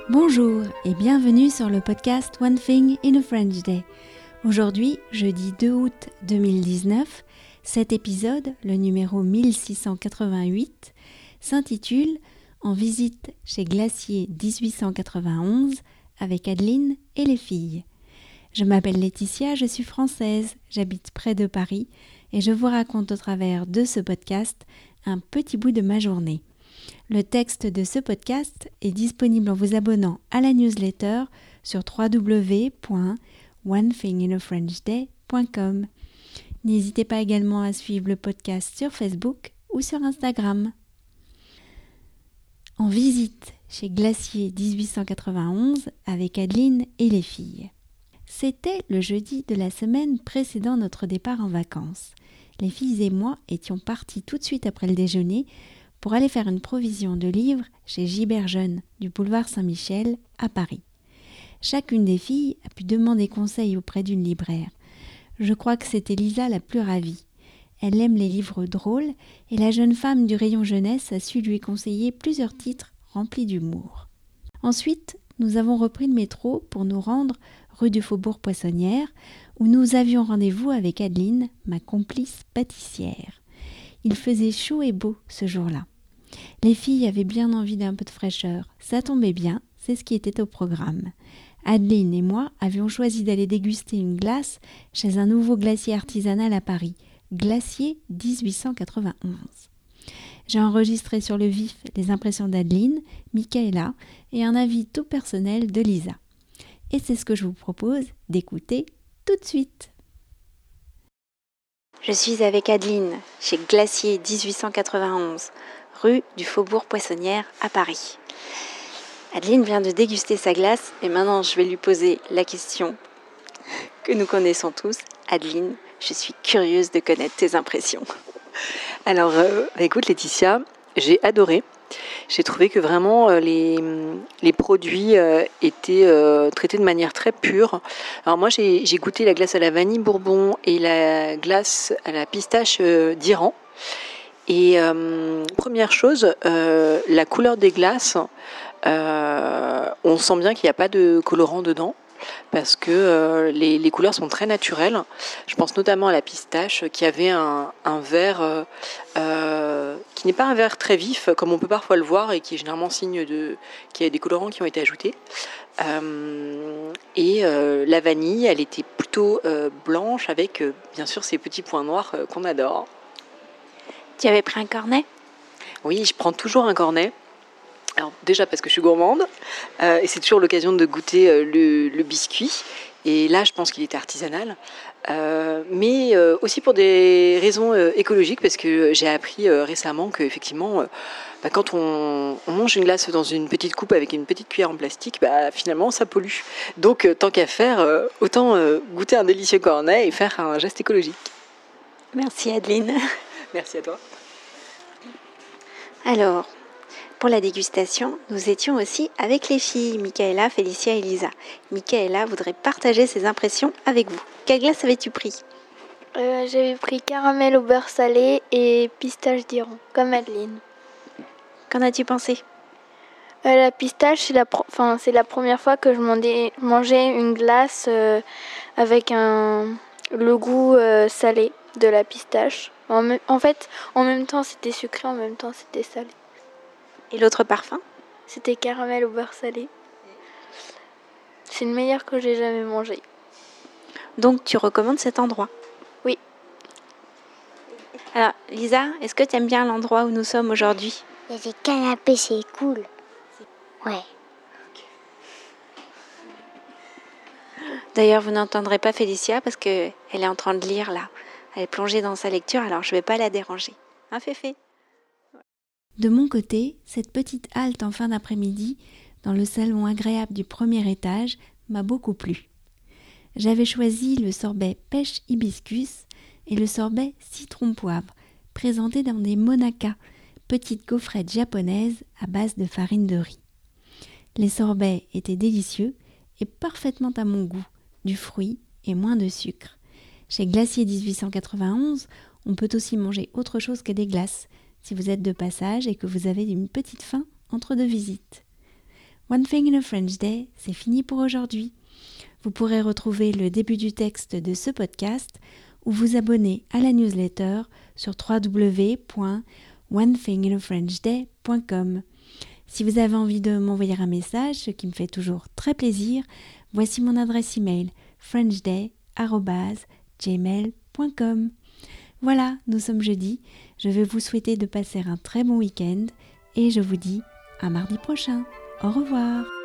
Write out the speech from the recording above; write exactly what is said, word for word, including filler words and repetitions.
Bonjour et bienvenue sur le podcast One Thing in a French Day. Aujourd'hui, jeudi deux août deux mille dix-neuf, cet épisode, le numéro mille six cent quatre-vingt-huit, s'intitule « En visite chez Glacier dix-huit cent quatre-vingt-onze avec Adeline et les filles ». Je m'appelle Laetitia, je suis française, j'habite près de Paris et je vous raconte au travers de ce podcast un petit bout de ma journée. Le texte de ce podcast est disponible en vous abonnant à la newsletter sur w w w point one thing in a french day point com. N'hésitez pas également à suivre le podcast sur Facebook ou sur Instagram. En visite chez Glacier dix-huit cent quatre-vingt-onze avec Adeline et les filles. C'était le jeudi de la semaine précédant notre départ en vacances. Les filles et moi étions partis tout de suite après le déjeuner pour aller faire une provision de livres chez Gibert Jeune du boulevard Saint-Michel à Paris. Chacune des filles a pu demander conseil auprès d'une libraire. Je crois que c'était Lisa la plus ravie. Elle aime les livres drôles et la jeune femme du rayon jeunesse a su lui conseiller plusieurs titres remplis d'humour. Ensuite, nous avons repris le métro pour nous rendre rue du Faubourg Poissonnière où nous avions rendez-vous avec Adeline, ma complice pâtissière. Il faisait chaud et beau ce jour-là. Les filles avaient bien envie d'un peu de fraîcheur. Ça tombait bien, c'est ce qui était au programme. Adeline et moi avions choisi d'aller déguster une glace chez un nouveau glacier artisanal à Paris, Glacier dix-huit cent quatre-vingt-onze. J'ai enregistré sur le vif les impressions d'Adeline, Michaela et un avis tout personnel de Lisa. Et c'est ce que je vous propose d'écouter tout de suite. Je suis avec Adeline, chez Glacier dix-huit cent quatre-vingt-onze, rue du Faubourg Poissonnière à Paris. Adeline vient de déguster sa glace et maintenant je vais lui poser la question que nous connaissons tous. Adeline, je suis curieuse de connaître tes impressions. Alors, euh, écoute Laetitia, j'ai adoré. J'ai trouvé que vraiment euh, les, les produits euh, étaient euh, traités de manière très pure. Alors moi, j'ai, j'ai goûté la glace à la vanille bourbon et la glace à la pistache euh, d'Iran. Et euh, première chose, euh, la couleur des glaces, euh, on sent bien qu'il n'y a pas de colorant dedans. Parce que euh, les, les couleurs sont très naturelles. Je pense notamment à la pistache qui avait un, un vert euh, euh, qui n'est pas un vert très vif comme on peut parfois le voir et qui est généralement signe de qu'il y a des colorants qui ont été ajoutés. Euh, et euh, la vanille, elle était plutôt euh, blanche avec euh, bien sûr ces petits points noirs euh, qu'on adore. Tu avais pris un cornet ? Oui, je prends toujours un cornet. Alors déjà parce que je suis gourmande euh, et c'est toujours l'occasion de goûter euh, le, le biscuit et là je pense qu'il était artisanal euh, mais euh, aussi pour des raisons euh, écologiques parce que j'ai appris euh, récemment qu'effectivement euh, bah, quand on, on mange une glace dans une petite coupe avec une petite cuillère en plastique, bah, finalement ça pollue, donc euh, tant qu'à faire euh, autant euh, goûter un délicieux cornet et faire un geste écologique. Merci Adeline. Merci à toi. Alors, pour la dégustation, nous étions aussi avec les filles, Michaela, Félicia et Lisa. Michaela voudrait partager ses impressions avec vous. Quelle glace avais-tu pris ? euh, J'avais pris caramel au beurre salé et pistache d'Iran, comme Adeline. Qu'en as-tu pensé ? euh, La pistache, c'est la, pro- enfin, c'est la première fois que je mandais- mangeais une glace euh, avec un, le goût euh, salé de la pistache. En, me- en fait, en même temps c'était sucré, en même temps c'était salé. Et l'autre parfum ? C'était caramel au beurre salé. C'est le meilleur que j'ai jamais mangé. Donc tu recommandes cet endroit ? Oui. Alors Lisa, est-ce que tu aimes bien l'endroit où nous sommes aujourd'hui ? Il y a des canapés, c'est cool. Ouais. D'ailleurs, vous n'entendrez pas Félicia parce qu'elle est en train de lire là. Elle est plongée dans sa lecture, alors je ne vais pas la déranger. Hein, Féfé ? De mon côté, cette petite halte en fin d'après-midi, dans le salon agréable du premier étage, m'a beaucoup plu. J'avais choisi le sorbet pêche hibiscus et le sorbet citron poivre, présentés dans des monacas, petites gaufrettes japonaises à base de farine de riz. Les sorbets étaient délicieux et parfaitement à mon goût, du fruit et moins de sucre. Chez Glacier dix-huit cent quatre-vingt-onze, on peut aussi manger autre chose que des glaces, si vous êtes de passage et que vous avez une petite faim entre deux visites. One Thing in a French Day, c'est fini pour aujourd'hui. Vous pourrez retrouver le début du texte de ce podcast ou vous abonner à la newsletter sur w w w point one thing in a french day point com. Si vous avez envie de m'envoyer un message, ce qui me fait toujours très plaisir, voici mon adresse email frenchday arobase gmail point com. Voilà, nous sommes jeudi. Je vais vous souhaiter de passer un très bon week-end et je vous dis à mardi prochain. Au revoir.